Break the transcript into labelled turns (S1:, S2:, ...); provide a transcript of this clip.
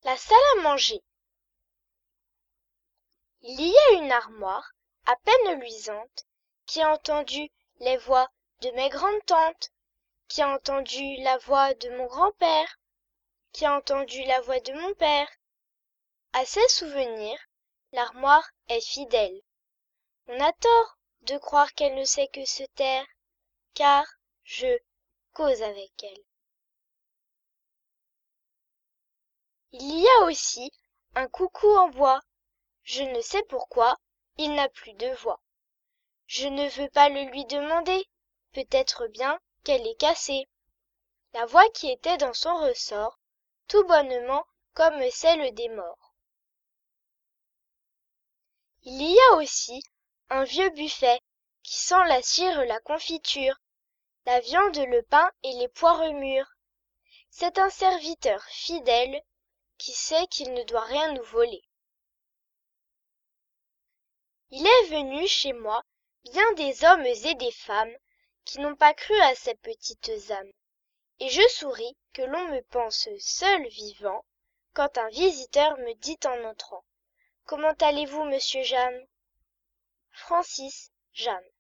S1: La salle à manger. Il y a une armoire, à peine luisante, qui a entendu les voix de mes grandes-tantes, qui a entendu la voix de mon grand-père, qui a entendu la voix de mon père. À ces souvenirs, l'armoire est fidèle. On a tort de croire qu'elle ne sait que se taire, car je cause avec elle. Il y a aussi un coucou en bois. Je ne sais pourquoi, il n'a plus de voix. Je ne veux pas le lui demander, peut-être bien qu'elle est cassée. La voix qui était dans son ressort, tout bonnement comme celle des morts. Il y a aussi un vieux buffet qui sent la cire, la confiture, la viande, le pain et les poires mûres. C'est un serviteur fidèle qui sait qu'il ne doit rien nous voler. Il est venu chez moi bien des hommes et des femmes qui n'ont pas cru à ces petites âmes. Et je souris que l'on me pense seul vivant quand un visiteur me dit en entrant: « Comment allez-vous, monsieur Jeanne ?» Francis Jeanne.